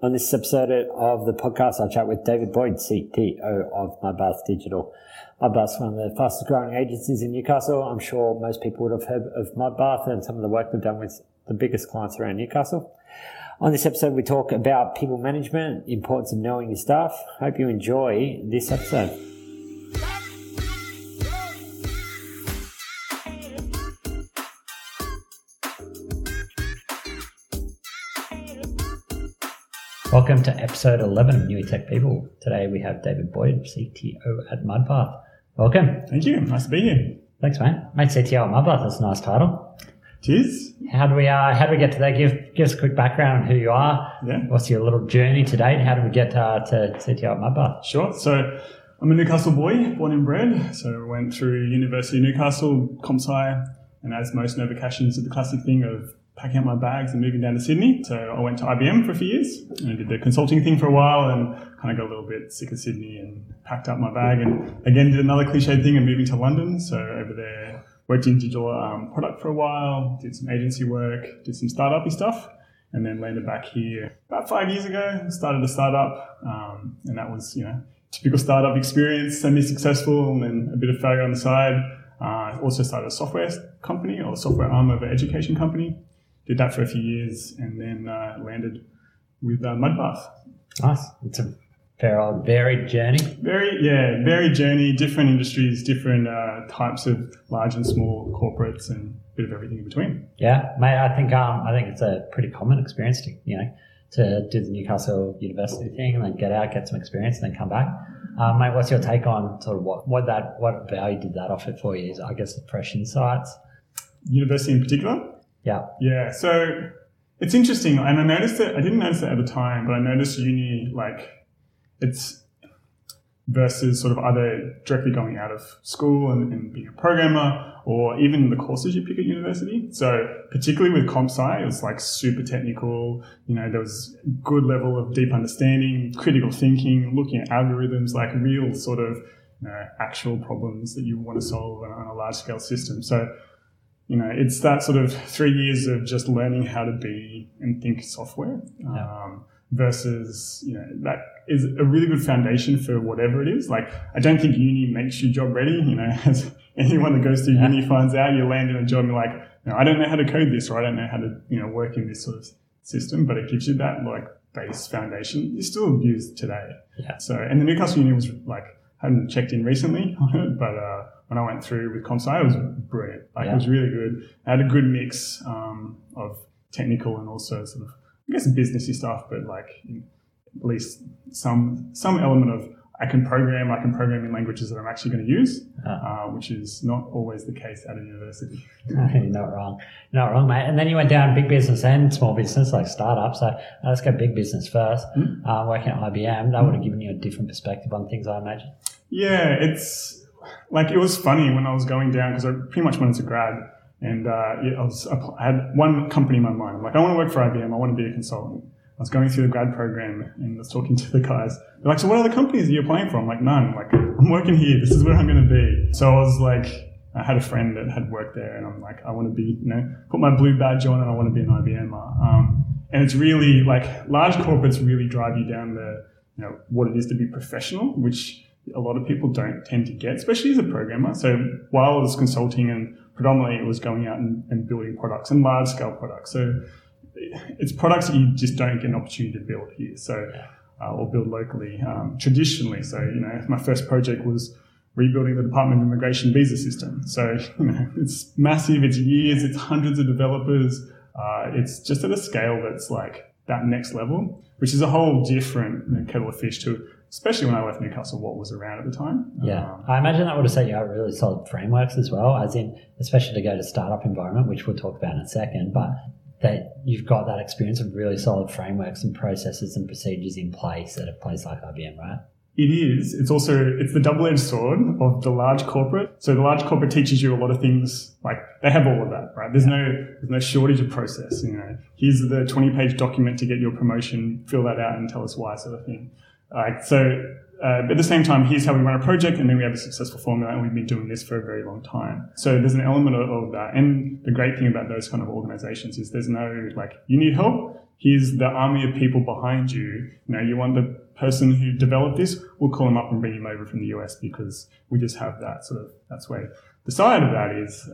On this episode of the podcast, I chat with David Boyd, CTO of Mudbath Digital. Mudbath's one of the fastest growing agencies in Newcastle. I'm sure most people would have heard of Mudbath and some of the work they've done with the biggest clients around Newcastle. On this episode, we talk about people management, the importance of knowing your staff. Hope you enjoy this episode. Welcome to episode 11 of New Tech People. Today we have David Boyd, CTO at Mudbath. Welcome. Thank you. Nice to be here. Thanks, mate. Mate, CTO at Mudbath, that's a nice title. Cheers. How do we get to that? Give us a quick background on who you are. Yeah. What's your little journey to date? How did we get to CTO at Mudbath? Sure. So I'm a Newcastle boy, born and bred. So I went through University of Newcastle, comp sci, and as most Novocashans did the classic thing of packing up my bags and moving down to Sydney. So I went to IBM for a few years and I did the consulting thing for a while and kind of got a little bit sick of Sydney and packed up my bag and again did another cliched thing of moving to London. So over there, worked in digital product for a while, did some agency work, did some startup-y stuff, and then landed back here about 5 years ago, started a startup, and that was, typical startup experience, semi-successful and then a bit of failure on the side. Also started a software company or software arm of an education company. Did that for a few years and then landed with Mudbath. Nice. It's a varied journey. Varied journey, different industries, different types of large and small corporates and a bit of everything in between. Yeah, mate, I think it's a pretty common experience to do the Newcastle University thing and then get out, get some experience and then come back. Mate, what's your take on sort of what value did that offer for you? I guess the fresh insights. University in particular? Yeah. So it's interesting, and I noticed it. I didn't notice it at the time, but I noticed uni it's versus sort of either directly going out of school and being a programmer, or even the courses you pick at university. So particularly with comp sci, it was super technical. There was a good level of deep understanding, critical thinking, looking at algorithms, real sort of actual problems that you want to solve on a large scale system. So it's that sort of 3 years of just learning how to be and think software versus, that is a really good foundation for whatever it is. I don't think uni makes you job ready. As anyone that goes through uni finds out, you land in a job and you're I don't know how to code this or I don't know how to, work in this sort of system, but it gives you that base foundation you still use today. Yeah. So, and the Newcastle uni was hadn't checked in recently on it, but when I went through with CompSci, it was brilliant. It was really good. I had a good mix of technical and also sort of, I guess, businessy stuff, but at least some element of I can program in languages that I'm actually going to use, which is not always the case at a university. You're not wrong, mate. And then you went down big business and small business, like startups. So let's go big business first. Working at IBM, that would have given you a different perspective on things, I imagine. Yeah, it's it was funny when I was going down because I pretty much went as a grad and I had one company in my mind. I want to work for IBM. I want to be a consultant. I was going through the grad program and I was talking to the guys. They're so what other companies are you applying for? I'm none. I'm working here. This is where I'm going to be. So I was I had a friend that had worked there and I'm I want to be, put my blue badge on and I want to be an IBMer. And it's really large corporates really drive you down what it is to be professional, which a lot of people don't tend to get, especially as a programmer. So while I was consulting and predominantly it was going out and building products and large scale products. So it's products that you just don't get an opportunity to build here. So, or build locally, traditionally. So, my first project was rebuilding the Department of Immigration visa system. So, it's massive, it's years, it's hundreds of developers. It's just at a scale that's that next level, which is a whole different kettle of fish to, especially when I left Newcastle, what was around at the time. Yeah, I imagine that would have set you up really solid frameworks as well, as in, especially to go to startup environment, which we'll talk about in a second, but that you've got that experience of really solid frameworks and processes and procedures in place at a place like IBM, right? It is. It's the double-edged sword of the large corporate. So the large corporate teaches you a lot of things, they have all of that, right? There's no shortage of process, Here's the 20-page document to get your promotion, fill that out and tell us why, sort of thing. But at the same time, here's how we run a project and then we have a successful formula and we've been doing this for a very long time. So there's an element of that. And the great thing about those kind of organizations is there's no, you need help, here's the army of people behind you. You want the person who developed this, we'll call him up and bring him over from the US because we just have that that's way. The side of that is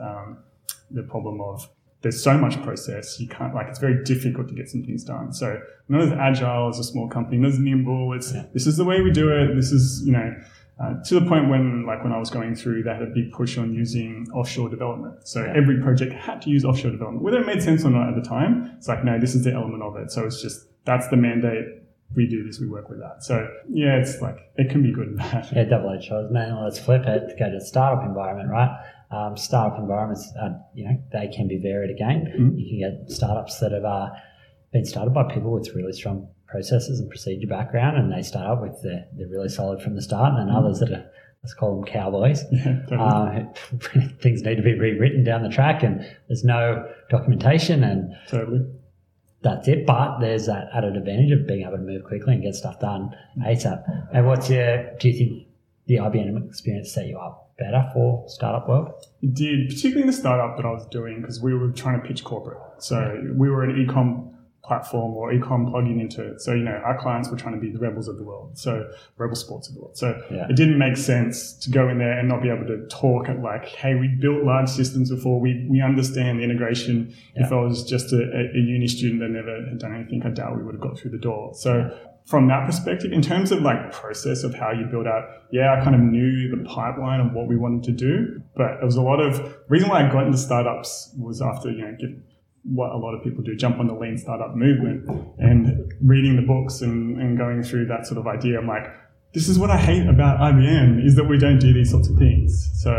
the problem of there's so much process, you can't, it's very difficult to get some things done. So not as agile as a small company, not as nimble. This is the way we do it. This is, to the point when I was going through, they had a big push on using offshore development. So every project had to use offshore development, whether it made sense or not at the time. It's no, this is the element of it. So it's just, that's the mandate. We do this, we work with that. So yeah, it's it can be good and bad. Yeah, double-edged sword. Now let's flip it, go to the startup environment, right? Startup environments, they can be varied again. Mm-hmm. You can get startups that have been started by people with really strong processes and procedure background, and they start up with they're really solid from the start, and then others that are, let's call them cowboys. Yeah, totally. Things need to be rewritten down the track, and there's no documentation, and totally. That's it. But there's that added advantage of being able to move quickly and get stuff done ASAP. And do you think the IBM experience set you up better for startup world? It did, particularly in the startup that I was doing, because we were trying to pitch corporate. So we were an e-com platform or e-com plugin into it. So, our clients were trying to be the Rebels of the world. So Rebel Sports of the world. So It didn't make sense to go in there and not be able to talk at hey, we built large systems before. We understand the integration. Yeah. If I was just a uni student that never had done anything, I doubt we would have got through the door. So from that perspective, in terms of process of how you build out, I kind of knew the pipeline of what we wanted to do, but it was a lot of reason why I got into startups was after, what a lot of people do, jump on the lean startup movement and reading the books and going through that sort of idea. I'm this is what I hate about IBM is that we don't do these sorts of things. So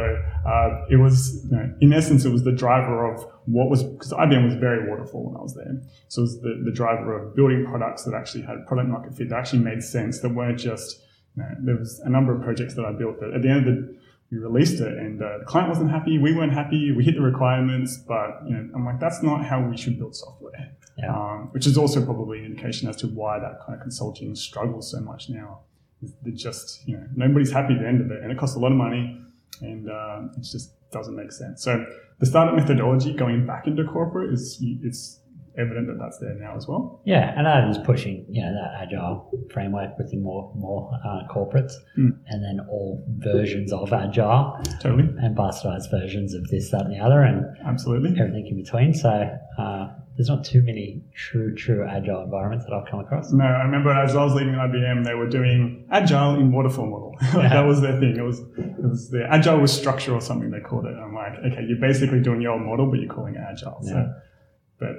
it was, in essence, it was the driver of because IBM was very waterfall when I was there. So it was the driver of building products that actually had product market fit, that actually made sense, that weren't just, there was a number of projects that I built that at the end of we released it and the client wasn't happy, we weren't happy, we hit the requirements, but I'm that's not how we should build software. Yeah. Which is also probably an indication as to why that kind of consulting struggles so much now. It just, nobody's happy at the end of it, and it costs a lot of money, and it just doesn't make sense. So the startup methodology going back into corporate it's evident that that's there now as well. Yeah, and that is pushing, that agile framework within more corporates, and then all versions of agile, totally, and bastardized versions of this, that, and the other, and absolutely everything in between. So there's not too many true agile environments that I've come across. No, I remember as I was leading IBM, they were doing agile in waterfall model. That was their thing. It was the agile with structure or something they called it. I'm okay, you're basically doing your old model, but you're calling it agile. Yeah. So. But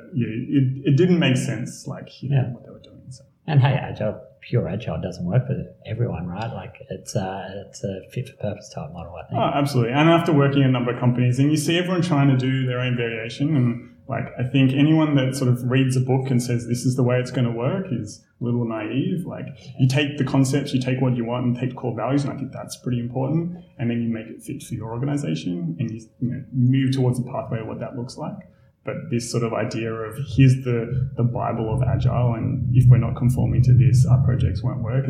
it didn't make sense, what they were doing. So. And hey, pure agile doesn't work for everyone, right? It's a fit for purpose type model, I think. Oh, absolutely. And after working in a number of companies, and you see everyone trying to do their own variation, and I think anyone that sort of reads a book and says this is the way it's going to work is a little naive. You take the concepts, you take what you want, and take the core values, and I think that's pretty important. And then you make it fit for your organization, and you move towards a pathway of what that looks like. But this sort of idea of here's the Bible of Agile, and if we're not conforming to this, our projects won't work,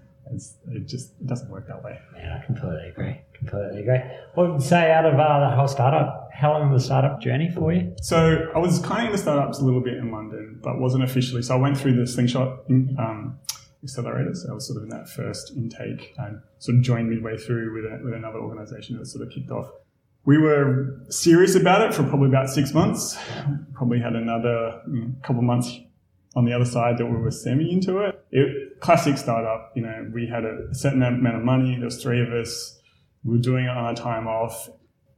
it doesn't work that way. Yeah, I completely agree. What would you say out of that whole startup, how long was the startup journey for you? So I was kind of in the startups a little bit in London, but wasn't officially. So I went through the Slingshot accelerator. So I was sort of in that first intake and sort of joined midway through with another organization that sort of kicked off. We were serious about it for probably about 6 months. Probably had another couple of months on the other side that we were semi into it. Classic startup, we had a certain amount of money. There was 3 of us. We were doing it on our time off.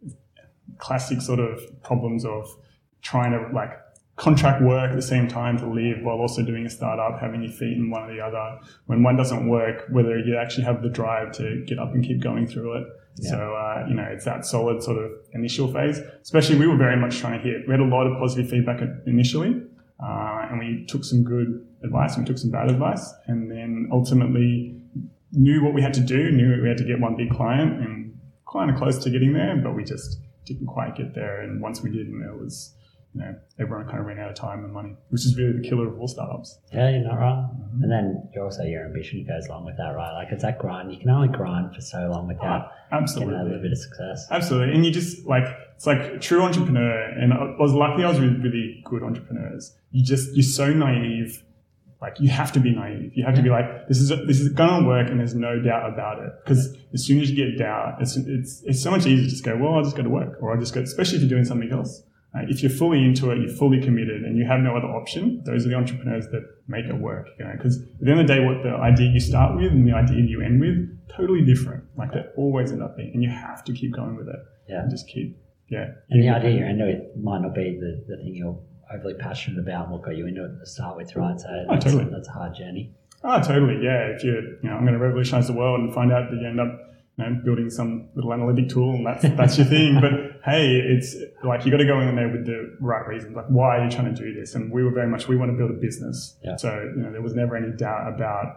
Classic sort of problems of trying to contract work at the same time to live while also doing a startup, having your feet in one or the other. When one doesn't work, whether you actually have the drive to get up and keep going through it. Yeah. So, it's that solid sort of initial phase. Especially we were very much trying to hit. We had a lot of positive feedback initially, and we took some good advice and we took some bad advice, and then ultimately knew what we had to do, knew we had to get one big client, and kind of close to getting there, but we just didn't quite get there. And once we did, it was everyone kind of ran out of time and money, which is really the killer of all startups. Yeah, you're not wrong. Mm-hmm. And then also your ambition goes along with that, right? Like it's that grind. You can only grind for so long without getting a little bit of success. Absolutely. And you just it's like a true entrepreneur. And I was lucky I was with really good entrepreneurs. You're so naive. Like you have to be naive. You have to be like, this is going to work and there's no doubt about it. Because as soon as you get doubt, it's so much easier to just go, well, I'll just go to work, or I'll just go, especially if you're doing something else. If you're fully into it, you're fully committed and you have no other option, those are the entrepreneurs that make it work, because at the end of the day, what the idea you start with and the idea you end with, totally different. Like they always end up being, and you have to keep going with it. Yeah. And just keep, And the idea you end with might not be the thing you're overly passionate about and what got you into it to start with, right? So totally. That's a hard journey. Oh, totally. Yeah. If I'm going to revolutionize the world and find out that you end up building some little analytic tool and that's your thing. But hey, it's like you got to go in there with the right reasons. Like, why are you trying to do this? And we were very much, we want to build a business. Yeah. So, there was never any doubt about,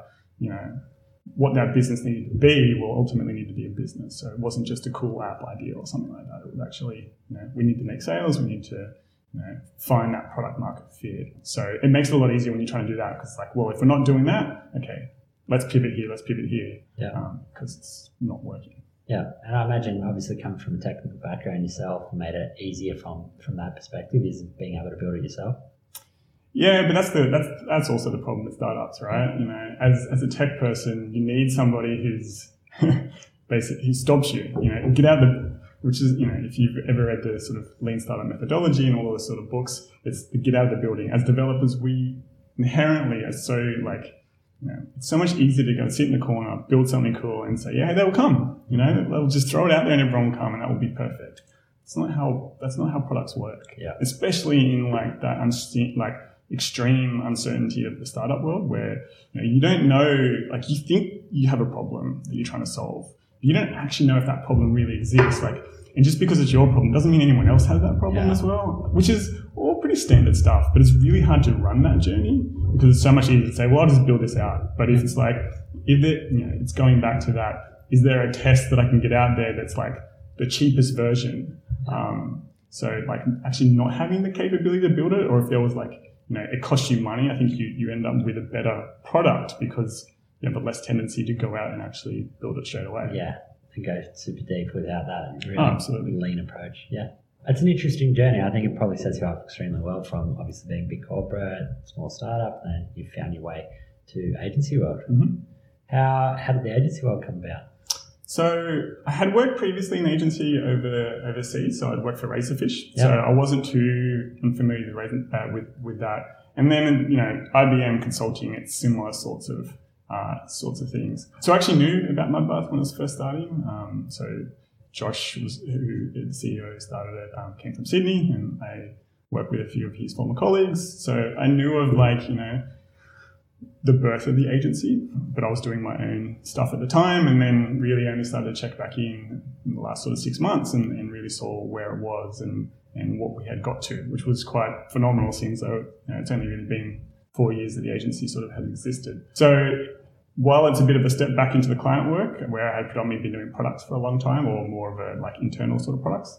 what that business needed to be will ultimately need to be a business. So it wasn't just a cool app idea or something like that. It was actually, we need to make sales. We need to, find that product market fit. So it makes it a lot easier when you're trying to do that, because like, well, if we're not doing that, okay, let's pivot here. Yeah. Because it's not working. Yeah. And I imagine obviously coming from a technical background yourself made it easier from that perspective, is being able to build it yourself. Yeah, but that's also the problem with startups, right? As a tech person, you need somebody who's basically who stops you. Get out which is, if you've ever read the sort of lean startup methodology and all those sort of books, it's the get out of the building. As developers, we inherently are so it's so much easier to go sit in the corner, build something cool, and say, yeah, they'll come. They'll just throw it out there and everyone will come, and that will be perfect. That's not how products work. Yeah. Especially in that extreme uncertainty of the startup world, where you don't know, like you think you have a problem that you're trying to solve, but you don't actually know if that problem really exists. And just because it's your problem doesn't mean anyone else has that problem as well, which is all pretty standard stuff. But it's really hard to run that journey because it's so much easier to say, well, I'll just build this out. But if it's like, it's going back to that, is there a test that I can get out there that's like the cheapest version? So like actually not having the capability to build it, or if there was like, it costs you money, I think you end up with a better product because you have a less tendency to go out and actually build it straight away. Yeah. And go super deep without that really absolutely lean approach. Yeah. It's an interesting journey. I think it probably sets you up extremely well from obviously being big corporate, small startup, and then you found your way to agency world. Mm-hmm. How did the agency world come about? So I had worked previously in agency overseas. So I'd worked for Razorfish. Yeah. So I wasn't too unfamiliar with that. And then, IBM Consulting, it's similar sorts of things. So I actually knew about Mudbath when I was first starting. So Josh, who the CEO, started it, came from Sydney, and I worked with a few of his former colleagues. So I knew of the birth of the agency, but I was doing my own stuff at the time, and then really only started to check back in the last sort of 6 months and really saw where it was and what we had got to, which was quite phenomenal since it's only really been 4 years that the agency sort of has existed. So while it's a bit of a step back into the client work, where I had predominantly been doing products for a long time, or more of a internal sort of products,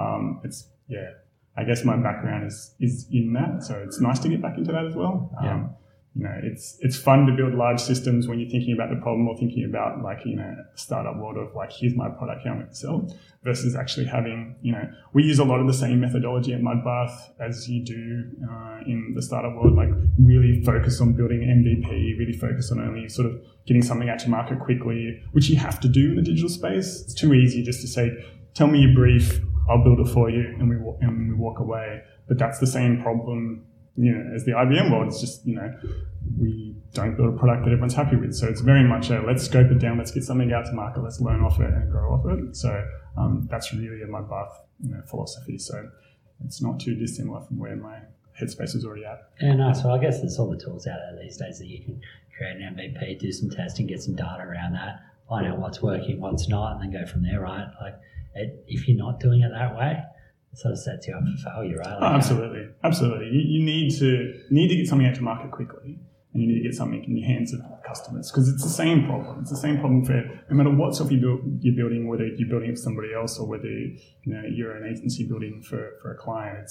I guess my background is in that, so it's nice to get back into that as well. It's fun to build large systems when you're thinking about the problem or thinking about a startup world of here's my product, how I'm going to sell it, versus actually having, we use a lot of the same methodology at Mudbath as you do in the startup world, really focus on building MVP, really focus on only sort of getting something out to market quickly, which you have to do in the digital space. It's too easy just to say, tell me your brief, I'll build it for you, and we walk away. But that's the same problem as the IBM world. It's just, we don't build a product that everyone's happy with. So it's very much let's scope it down, let's get something out to market, let's learn off it and grow off it. So that's really a Mudbath philosophy. So it's not too dissimilar from where my headspace was already at. Yeah, nice. Well, I guess there's all the tools out there these days that you can create an MVP, do some testing, get some data around that, find out what's working, what's not, and then go from there, right? If you're not doing it that way, it sort of sets you up for failure, right? Absolutely. You need to get something out to market quickly, and you need to get something in the hands of customers, because it's the same problem. It's the same problem for no matter what software you're building, whether you're building it for somebody else or whether you're an agency building for a client.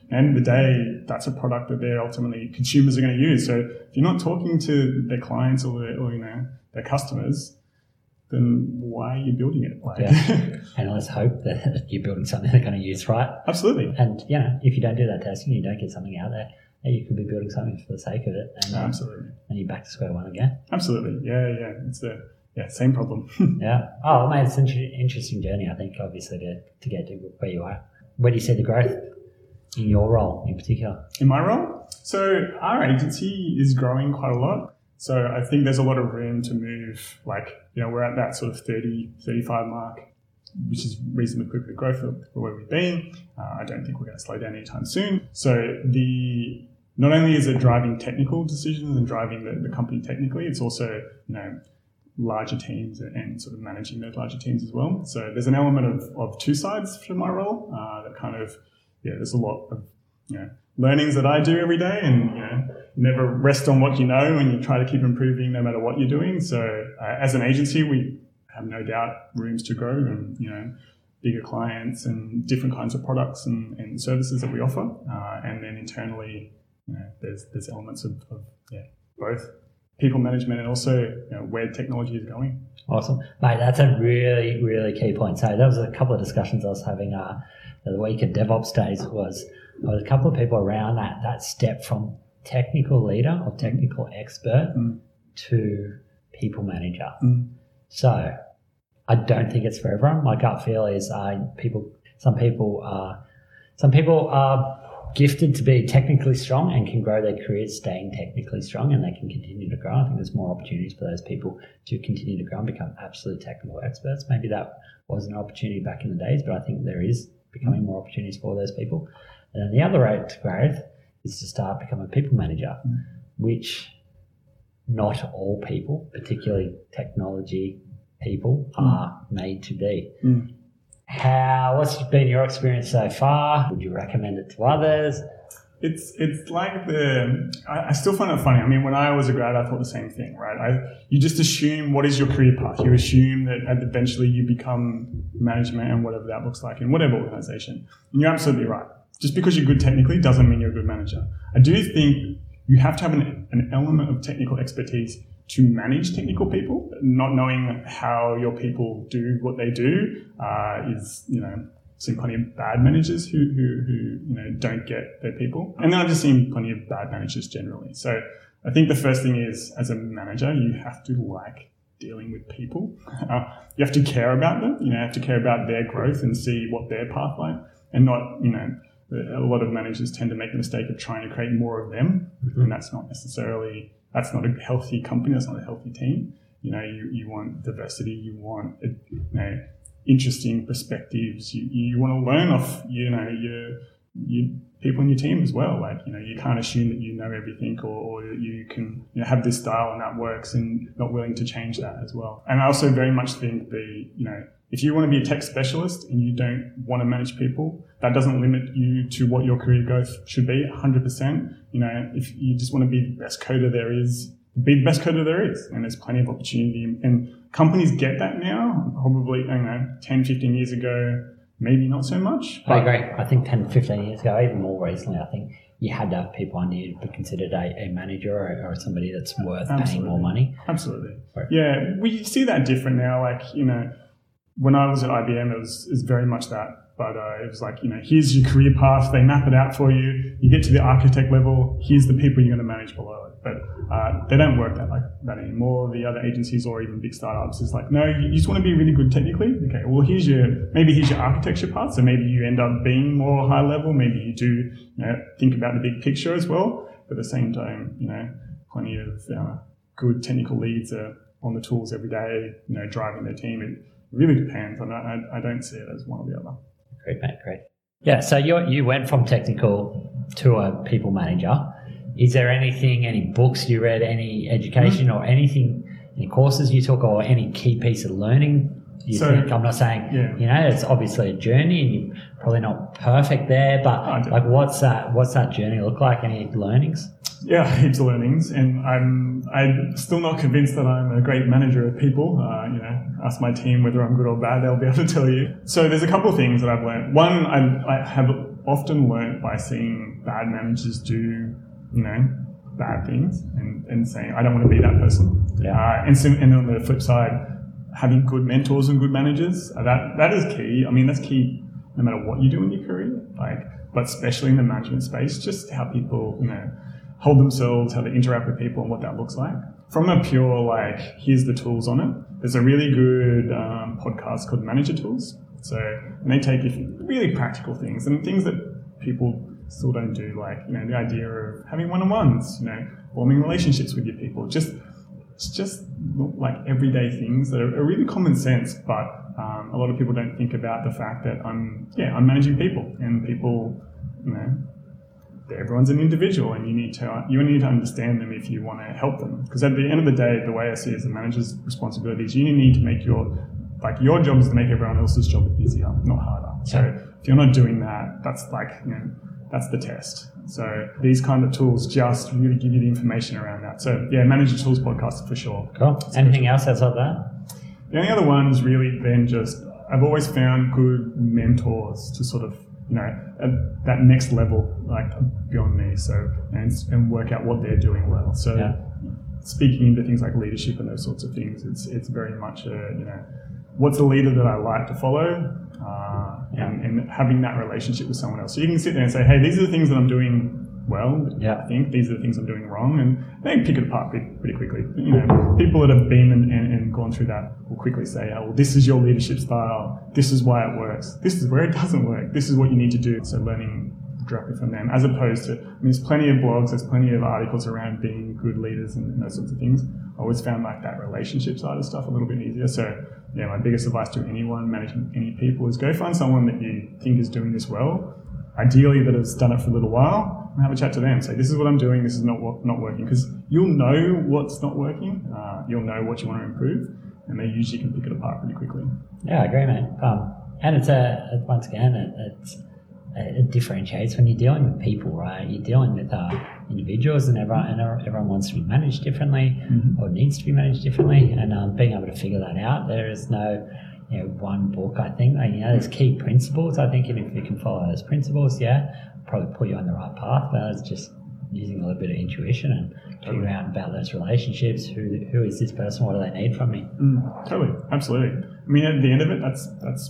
end of the day, that's a product that they're ultimately consumers are going to use. So if you're not talking to their clients or their customers, then why are you building it? And let's hope that you're building something they're going to use, right? Absolutely. And, if you don't do that testing, you don't get something out there, you could be building something for the sake of it. And, absolutely. And you're back to square one again. Absolutely. Yeah. It's the same problem. Yeah. Oh, mate, it's an interesting journey, I think, obviously, to get to where you are. Where do you see the growth in your role in particular? In my role? So our agency is growing quite a lot. So I think there's a lot of room to move. We're at that sort of 30, 35 mark, which is reasonably quick growth for where we've been. I don't think we're going to slow down anytime soon. So not only is it driving technical decisions and driving the company technically, it's also, larger teams and sort of managing those larger teams as well. So there's an element of two sides to my role that kind of, there's a lot of, learnings that I do every day, and, you never rest on what you know, and you try to keep improving no matter what you're doing. So as an agency, we have no doubt rooms to grow and, bigger clients and different kinds of products and services that we offer. And then internally, there's elements of both people management and also where technology is going. Awesome. Mate, that's a really, really key point. So there was a couple of discussions I was having the week at DevOps Days was a couple of people around that step from technical leader or technical expert to people manager. So I don't think it's for everyone. My gut feel is some people are gifted to be technically strong and can grow their careers staying technically strong, and they can continue to grow. I think there's more opportunities for those people to continue to grow and become absolute technical experts. Maybe that wasn't an opportunity back in the days, but I think there is becoming more opportunities for those people. And then the other road to growth is to start becoming a people manager, which not all people, particularly technology people, are made to be. What's been your experience so far? Would you recommend it to others? It's like I still find it funny. I mean, when I was a grad, I thought the same thing, right? You just assume what is your career path. You assume that eventually you become management and whatever that looks like in whatever organization. And you're absolutely right. Just because you're good technically doesn't mean you're a good manager. I do think you have to have an element of technical expertise to manage technical people. Not knowing how your people do what they do is, seen plenty of bad managers who don't get their people. And then I've just seen plenty of bad managers generally. So I think the first thing is, as a manager, you have to like dealing with people. You have to care about them. You have to care about their growth and see what their path like, and not, a lot of managers tend to make the mistake of trying to create more of them. And that's not a healthy company. That's not a healthy team. You want diversity. You want, interesting perspectives. You want to learn off, your people in your team as well. You can't assume that you know everything or you can have this style and that works, and not willing to change that as well. And I also very much think if you want to be a tech specialist and you don't want to manage people, that doesn't limit you to what your career growth should be 100%. If you just want to be the best coder there is, be the best coder there is. And there's plenty of opportunity. And companies get that now, probably, 10, 15 years ago, maybe not so much. I agree. I think 10, 15 years ago, even more recently, I think you had to have people under you to be considered a manager or somebody that's worth paying more money. Absolutely. Right. Yeah, we see that different now. When I was at IBM, it was very much that. But it was here's your career path. They map it out for you. You get to the architect level. Here's the people you're going to manage below it. But they don't work like that anymore. The other agencies or even big startups is no, you just want to be really good technically. Okay, well, here's your architecture path. So maybe you end up being more high level. Maybe you do think about the big picture as well. But at the same time, plenty of good technical leads are on the tools every day, driving their team. It really depends. I don't see it as one or the other. Great, mate. Great. Yeah, so you went from technical to a people manager. Is there any books you read, any education or anything, any courses you took, or any key piece of learning you think? I'm not saying, it's obviously a journey and you're probably not perfect there, but what's that journey look like? Any learnings? Yeah, heaps of learnings, and I'm still not convinced that I'm a great manager of people. Ask my team whether I'm good or bad; they'll be able to tell you. So there's a couple of things that I've learned. One, I have often learnt by seeing bad managers do, bad things and saying, I don't want to be that person. Yeah. And on the flip side, having good mentors and good managers, that is key. I mean, that's key no matter what you do in your career, but especially in the management space, just how people, hold themselves, how they interact with people and what that looks like. From a pure, here's the tools on it, there's a really good podcast called Manager Tools. So, and they take really practical things and things that people still don't do, the idea of having one-on-ones, forming relationships with your people. It's just like everyday things that are really common sense, but a lot of people don't think about the fact that I'm managing people, and people, everyone's an individual, and you need to understand them if you want to help them. Because at the end of the day, the way I see it as a manager's responsibility is you need to make your job is to make everyone else's job easier, not harder. So if you're not doing that, that's that's the test. So these kind of tools just really give you the information around that. So Manager Tools podcast for sure. Cool. Anything else outside that? The only other one is really then just, I've always found good mentors to sort of, at that next level, beyond me. So, and work out what they're doing well. So speaking into things like leadership and those sorts of things, it's very much what's the leader that I like to follow, and having that relationship with someone else. So you can sit there and say, hey, these are the things that I'm doing well. I think these are the things I'm doing wrong, and they can pick it apart pretty quickly. People that have been and gone through that will quickly say, oh, well, this is your leadership style. This is why it works. This is where it doesn't work. This is what you need to do. So learning directly from them, as opposed to, there's plenty of blogs, there's plenty of articles around being good leaders and those sorts of things. I always found that relationship side of stuff a little bit easier. So my biggest advice to anyone managing any people is go find someone that you think is doing this well, ideally that has done it for a little while, and have a chat to them. Say, this is what I'm doing, this is not working, because you'll know what's not working, you'll know what you want to improve, and they usually can pick it apart pretty quickly. Yeah, I agree, mate. And it differentiates when you're dealing with people, right? You're dealing with individuals, and everyone wants to be managed differently, or needs to be managed differently, and being able to figure that out. There is no one book. I think there's key principles. I think, and if you can follow those principles, probably put you on the right path. But it's just using a little bit of intuition and figuring out about those relationships. Who is this person? What do they need from me? Totally, absolutely. I mean, at the end of it, that's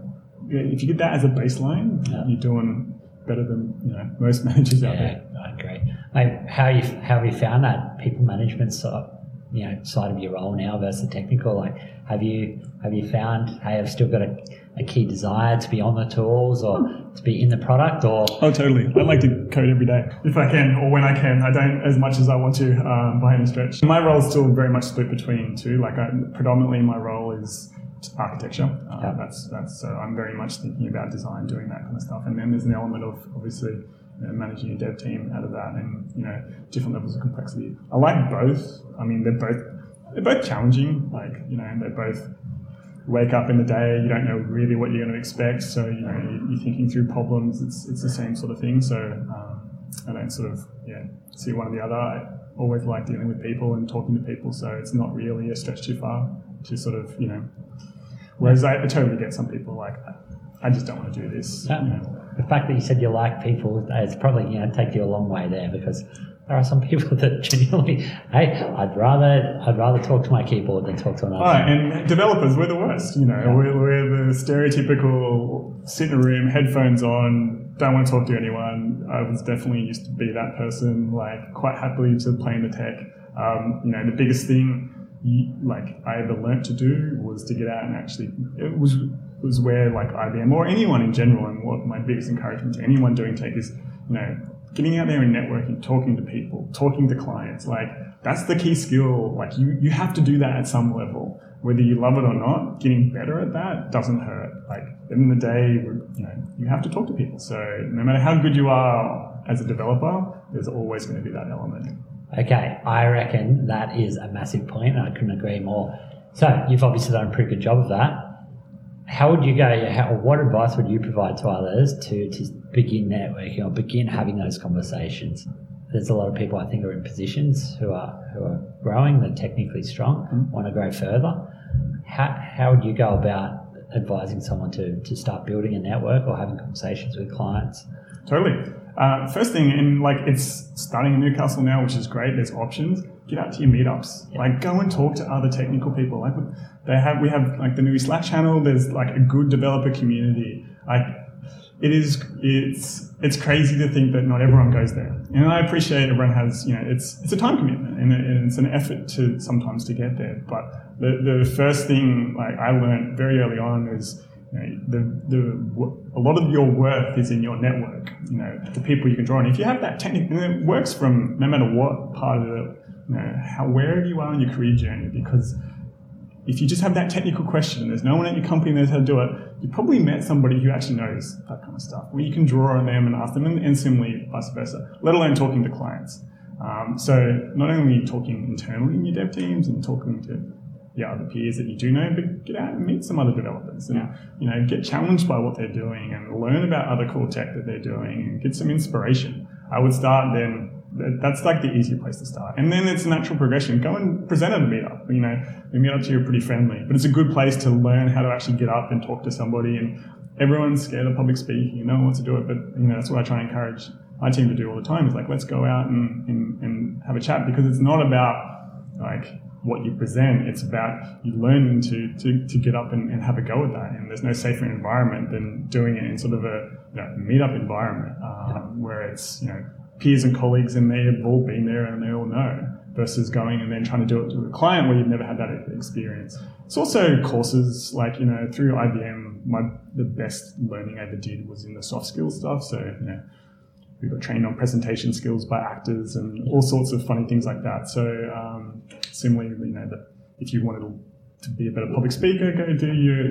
if you get that as a baseline, you're doing better than most managers out there. I agree. Mate, how have you found that people management side of your role now versus the technical? Have you found, hey, I've still got a key desire to be on the tools or to be in the product? Or totally. I like to code every day if I can, or when I can. I don't as much as I want to by any stretch. My role is still very much split between two. Predominantly my role is architecture. That's so I'm very much thinking about design, doing that kind of stuff. And then there's an element of obviously managing a dev team out of that, and different levels of complexity. I like both. I mean, they're both challenging. They both wake up in the day, you don't know really what you're going to expect. So you're thinking through problems. It's the same sort of thing. So I don't sort of see one or the other. I always like dealing with people and talking to people. So it's not really a stretch too far to sort of Whereas I totally get some people I just don't want to do this. The fact that you said you like people, it's probably take you a long way there, because there are some people that genuinely, hey, I'd rather talk to my keyboard than talk to another. And developers, we're the worst. We're the stereotypical sit in a room, headphones on, don't want to talk to anyone. I was definitely used to be that person, quite happily to play in the tech. The biggest thing I ever learnt to do was to get out and actually, it was where IBM or anyone in general, and what my biggest encouragement to anyone doing tech is, getting out there and networking, talking to people, talking to clients. That's the key skill. You have to do that at some level, whether you love it or not. Getting better at that doesn't hurt. At the end of the day, you have to talk to people. So no matter how good you are as a developer, there's always going to be that element. Okay, I reckon that is a massive point, and I couldn't agree more. So you've obviously done a pretty good job of that. How would you go? What advice would you provide to others to begin networking or begin having those conversations? There's a lot of people I think are in positions who are growing, they're technically strong, want to grow further. How would you go about advising someone to start building a network or having conversations with clients? Totally. First thing, and like it's starting in Newcastle now, which is great. There's options. Get out to your meetups. Yeah. Like go and talk to other technical people. Like we have like the new Slack channel. There's like a good developer community. Like it's crazy to think that not everyone goes there. And I appreciate everyone has, it's a time commitment and it's an effort to sometimes to get there. But the first thing like I learned very early on is, a lot of your worth is in your network, the people you can draw on. If you have that technical, and it works from no matter what part of the, wherever you are in your career journey, because if you just have that technical question and there's no one at your company that knows how to do it, you probably met somebody who actually knows that kind of stuff, where you can draw on them and ask them, and similarly vice versa, let alone talking to clients. So not only talking internally in your dev teams and talking to other peers that you do know, but get out and meet some other developers and get challenged by what they're doing and learn about other cool tech that they're doing and get some inspiration. I would start then. That's like the easier place to start. And then it's a natural progression. Go and present at a meetup. The meetups here are pretty friendly, but it's a good place to learn how to actually get up and talk to somebody. And everyone's scared of public speaking. No one wants to do it, but that's what I try and encourage my team to do all the time. Is like, let's go out and have a chat, because it's not about like what you present. It's about you learning to get up and have a go at that. And there's no safer environment than doing it in sort of a meetup environment where it's peers and colleagues and they have all been there and they all know, versus going and then trying to do it to a client where you've never had that experience. It's also courses like through IBM. The best learning I ever did was in the soft skills stuff. So we got trained on presentation skills by actors and all sorts of funny things like that. So similarly, if you wanted to be a better public speaker, go do your,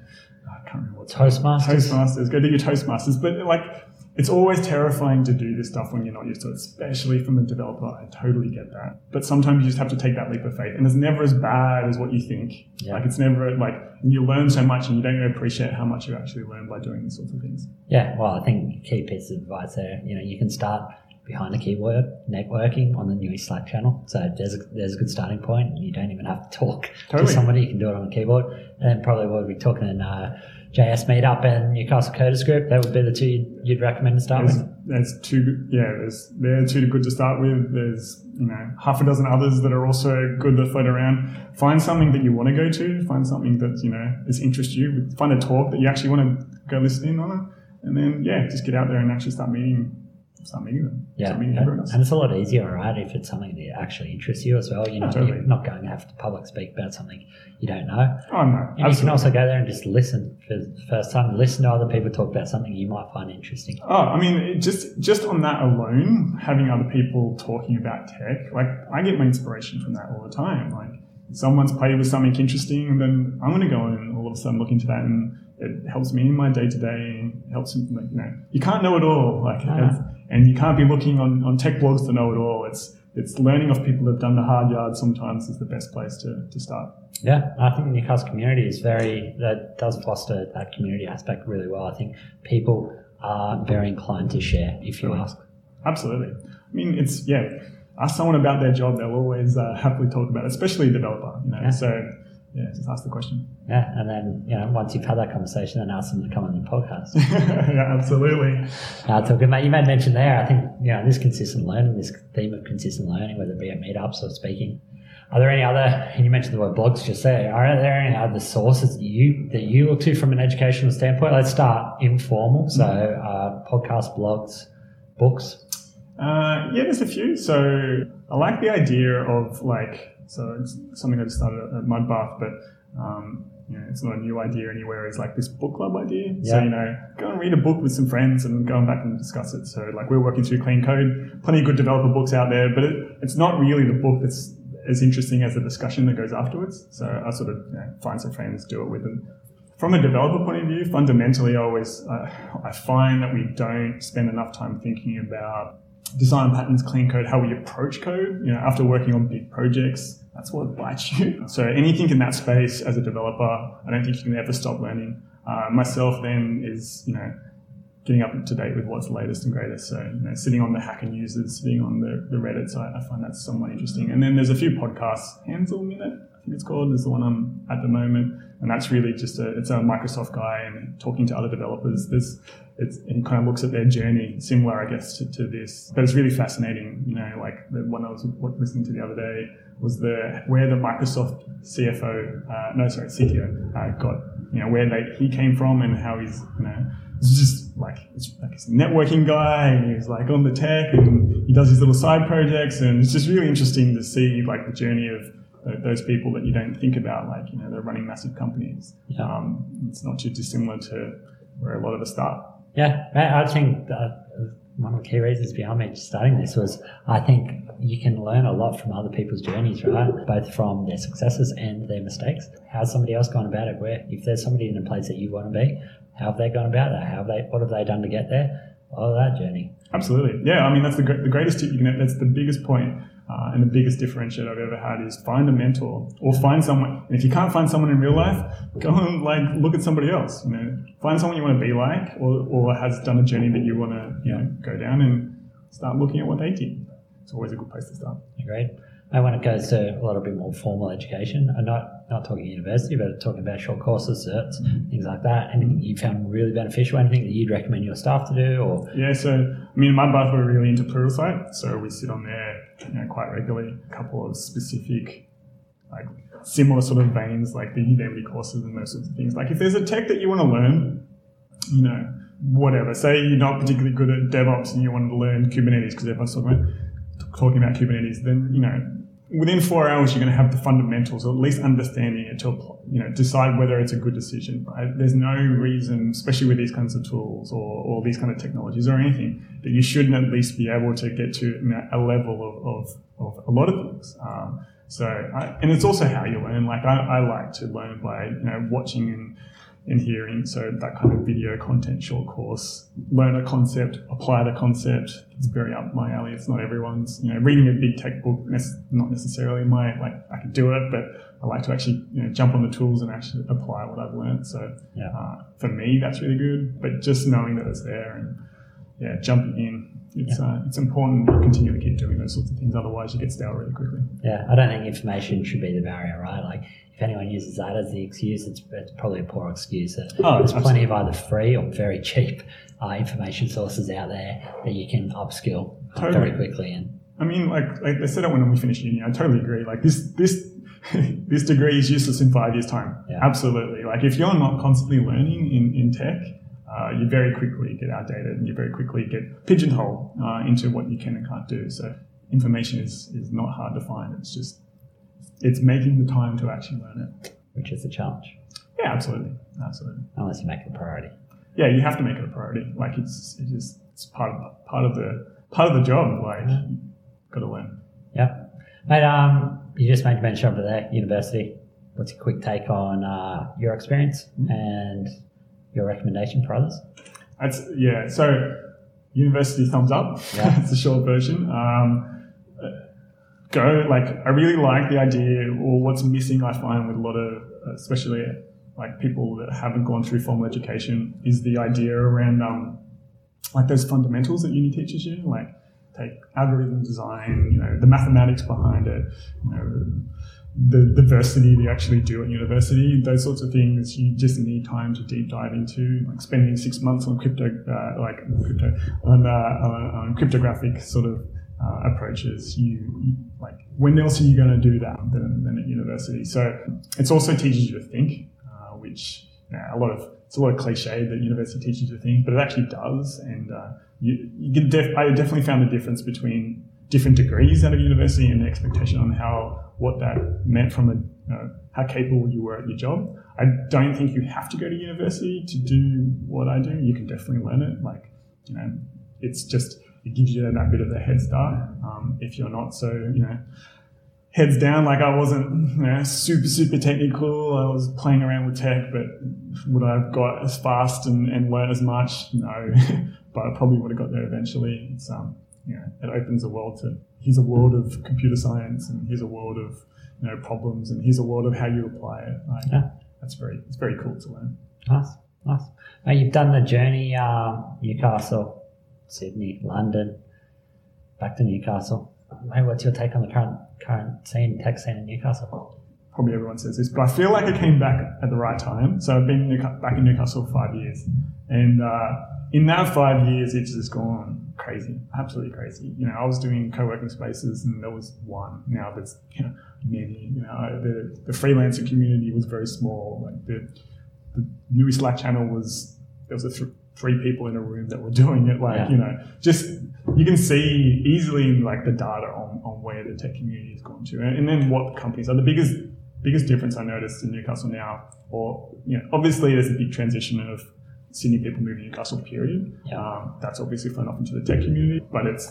I can't remember what Toastmasters. Go do your Toastmasters. But like, it's always terrifying to do this stuff when you're not used to it, especially from a developer. I totally get that. But sometimes you just have to take that leap of faith, and it's never as bad as what you think. Yeah. Like it's never like, and you learn so much and you don't really appreciate how much you actually learn by doing these sorts of things. Yeah, well, I think key piece of advice there, you can start behind the keyboard networking on the new Slack channel. So there's a good starting point. You don't even have to talk to somebody. You can do it on the keyboard. And probably we'll be talking in JS Meetup and Newcastle Coders Group. That would be the two you'd recommend to start with. There's two. Yeah, they're two good to start with. There's half a dozen others that are also good to float around. Find something that you want to go to. Find something that is interests you. Find a talk that you actually want to go listen in on, and then just get out there and actually start meeting them. Yeah, and it's a lot easier, right, if it's something that actually interests you as well. You're not going to have to public speak about something you don't know. Oh, no. And you can also go there and just listen for the first time. Listen to other people talk about something you might find interesting. Oh, I mean, just on that alone, having other people talking about tech, like I get my inspiration from that all the time. Like someone's played with something interesting, and then I'm going to go and all of a sudden look into that, and it helps me in my day-to-day. It helps me, you can't know it all. And you can't be looking on tech blogs to know it all. It's learning off people that have done the hard yards sometimes is the best place to start. Yeah, I think the Newcastle community that does foster that community aspect really well. I think people are very inclined to share if you ask. Absolutely. I mean, ask someone about their job, they'll always happily talk about it, especially a developer. So just ask the question. Yeah, and then once you've had that conversation, then ask them to come on your podcast. Yeah, absolutely. It's all good, mate. You made mention there. I think this consistent learning, this theme of consistent learning, whether it be at meetups or speaking. Are there any other? And you mentioned the word blogs just there. Are there any other sources that you look to from an educational standpoint? Let's start informal. So podcasts, blogs, books. There's a few. So I like the idea of So it's something I just started at Mudbath, but it's not a new idea anywhere. It's like this book club idea. Yeah. So, go and read a book with some friends and go back and discuss it. So we're working through Clean Code, plenty of good developer books out there, but it's not really the book that's as interesting as the discussion that goes afterwards. So I sort of find some friends, do it with them. From a developer point of view, fundamentally, I find that we don't spend enough time thinking about design patterns, clean code, how we approach code. After working on big projects, that's what bites you. So anything in that space as a developer, I don't think you can ever stop learning. Myself then is, getting up to date with what's the latest and greatest. So, sitting on the Hacker Newses, sitting on the Reddit. So I find that somewhat interesting. And then there's a few podcasts. Hansel Minute, I think it's called, is the one I'm at the moment. And that's really just it's a Microsoft guy and talking to other developers. he kind of looks at their journey, similar, I guess, to this. But it's really fascinating, like the one I was listening to the other day was where the Microsoft CTO got, where he came from and how he's, it's just it's like he's a networking guy and he's like on the tech and he does his little side projects, and it's just really interesting to see like the journey of those people that you don't think about, like, they're running massive companies. Yeah. It's not too dissimilar to where a lot of us start. Yeah, I think one of the key reasons behind me starting this was I think you can learn a lot from other people's journeys, right? Both from their successes and their mistakes. How's somebody else gone about it? If there's somebody in a place that you want to be, how have they gone about it? What have they done to get there? All of that journey. Absolutely. Yeah, I mean, that's the greatest tip you can have. That's the biggest point. And the biggest differentiator I've ever had is find a mentor or find someone. And if you can't find someone in real life, go and look at somebody else. Find someone you want to be like, or has done a journey that you want to go down, and start looking at what they did. It's always a good place to start. Agreed. And when it goes to a little bit more formal education, I'm not talking university, but talking about short courses, certs, things like that. Anything you found really beneficial? Anything that you'd recommend your staff to do? Or yeah, so I mean, my bath we're really into Pluralsight, so we sit on there quite regularly. A couple of specific, like similar sort of veins, like the Udemy courses and those sorts of things. Like if there's a tech that you want to learn, whatever. Say you're not particularly good at DevOps and you want to learn Kubernetes because everyone's talking about Kubernetes, then within 4 hours, you're going to have the fundamentals, or at least understanding it to, decide whether it's a good decision. Right? There's no reason, especially with these kinds of tools or these kind of technologies or anything, that you shouldn't at least be able to get to a level of a lot of things. And it's also how you learn. Like I like to learn by watching and hearing. So that kind of video content, short course, learn a concept, apply the concept. It's very up my alley. It's not everyone's, reading a big tech book, not necessarily I could do it, but I like to actually, jump on the tools and actually apply what I've learned. So for me, that's really good. But just knowing that it's there and jumping in, it's important to continue to keep doing those sorts of things. Otherwise, you get stale really quickly. Yeah, I don't think information should be the barrier, right? Like, if anyone uses that as the excuse, it's probably a poor excuse. There's plenty of either free or very cheap information sources out there that you can upskill very quickly. And I mean, like they said it when we finished uni. I totally agree. Like this degree is useless in 5 years' time. Yeah. Absolutely. Like if you're not constantly learning in tech, you very quickly get outdated and you very quickly get pigeonholed into what you can and can't do. So information is not hard to find. It's making the time to actually learn it. Which is the challenge. Yeah, absolutely. Unless you make it a priority. Yeah, you have to make it a priority. Like it's part of the job. Like got to learn. Yeah, mate. You just made mention over there, university. What's your quick take on your experience and your recommendation for others? So university, thumbs up. Yeah. It's the short version. I really like the idea, or what's missing I find with a lot of, especially like people that haven't gone through formal education, is the idea around like those fundamentals that uni teaches you, like take algorithm design, the mathematics behind it, the diversity that you actually do at university, those sorts of things you just need time to deep dive into. Like spending 6 months on cryptographic sort of approaches, you like, when else are you going to do that than at university? So it also teaches you to think, which it's a lot of cliche that university teaches you to think, but it actually does. And I definitely found the difference between different degrees out of university and the expectation on what that meant from how capable you were at your job. I don't think you have to go to university to do what I do. You can definitely learn it. Like, it's just, it gives you that bit of a head start. If you're not so, heads down, like I wasn't super technical. I was playing around with tech, but would I have got as fast and learned as much? No, but I probably would have got there eventually. It's it opens a world to, here's a world of computer science, and here's a world of problems, and here's a world of how you apply it. It's very cool to learn. Nice. Now you've done the journey, Newcastle, Sydney, London, back to Newcastle. Hey, what's your take on the current tech scene in Newcastle? Probably everyone says this, but I feel like I came back at the right time. So I've been back in Newcastle for 5 years, and in that 5 years, it's just gone crazy, absolutely crazy. You know, I was doing co-working spaces and there was one. Now there's, you know, many. You know, the freelancer community was very small. Like the new Slack channel there was three people in a room that were doing it. Like, you know, just you can see easily in like the data on where the tech community has gone to, and then what companies are. The biggest difference I noticed in Newcastle now, or you know, obviously there's a big transition of Sydney people moving to Newcastle, period. That's obviously flown off into the tech community, but it's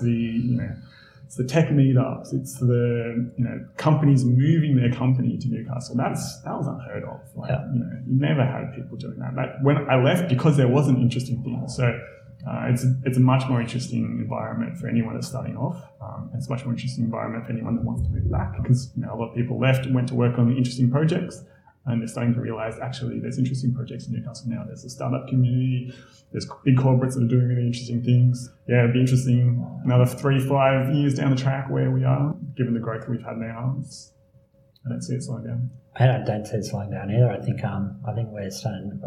the tech meetups, it's the, you know, companies moving their company to Newcastle. That was unheard of. Like, you know, you never had people doing that. When I left, because there wasn't interesting things. So it's a much more interesting environment for anyone that's starting off. It's a much more interesting environment for anyone that wants to move back, because, you know, a lot of people left and went to work on interesting projects. And they're starting to realize, actually, there's interesting projects in Newcastle now. There's a startup community. There's big corporates that are doing really interesting things. Yeah, it'd be interesting another 3-5 years down the track where we are, given the growth we've had now. I don't see it slowing down. I don't see it slowing down either. I think we're starting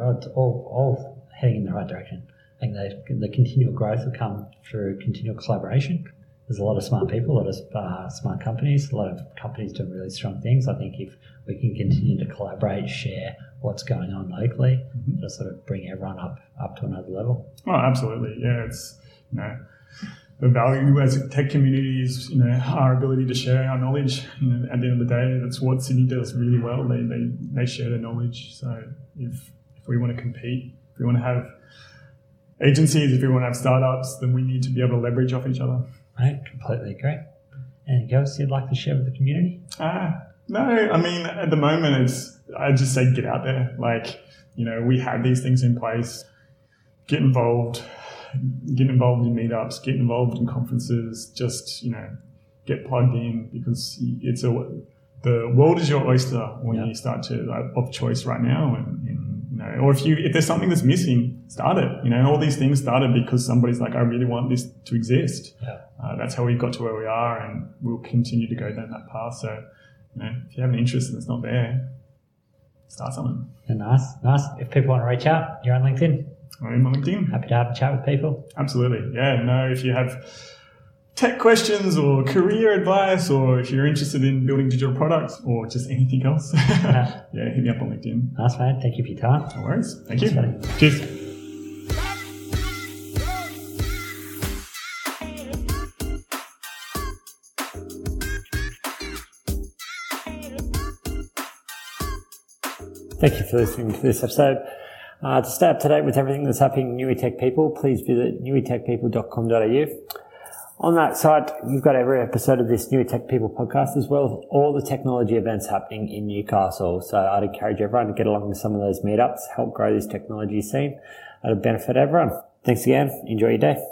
all heading in the right direction. I think the continual growth will come through continual collaboration. There's a lot of smart people, a lot of smart companies, a lot of companies doing really strong things. I think if we can continue to collaborate, share what's going on locally, to sort of bring everyone up to another level. Oh, absolutely. Yeah, it's, you know, the value as a tech community is, you know, our ability to share our knowledge. You know, at the end of the day, that's what Sydney does really well. They share their knowledge. So if we want to compete, if we want to have agencies, if we want to have startups, then we need to be able to leverage off each other. I completely agree. Anything else you'd like to share with the community? No, I mean, at the moment, I just say get out there. Like, you know, we have these things in place. Get involved in meetups, get involved in conferences, just, you know, get plugged in, because the world is your oyster when you start to, of choice right now. And you know, or if there's something that's missing, start it. You know, all these things started because somebody's like, I really want this to exist. That's how we got to where we are, and we'll continue to go down that path. So, you know, if you have an interest and it's not there, start something. Nice. If people want to reach out, you're on LinkedIn. I'm on LinkedIn. Happy to have a chat with people. Absolutely. Yeah, no, if you have tech questions or career advice, or if you're interested in building digital products or just anything else, hit me up on LinkedIn. Nice, man. Thank you for your time. No worries. Thank you. Buddy. Cheers. Thank you for listening to this episode. To stay up to date with everything that's happening in Newey Tech People, please visit neweytechpeople.com.au. On that site, you've got every episode of this Newey Tech People podcast, as well as all the technology events happening in Newcastle. So I'd encourage everyone to get along to some of those meetups, help grow this technology scene. That'll benefit everyone. Thanks again. Enjoy your day.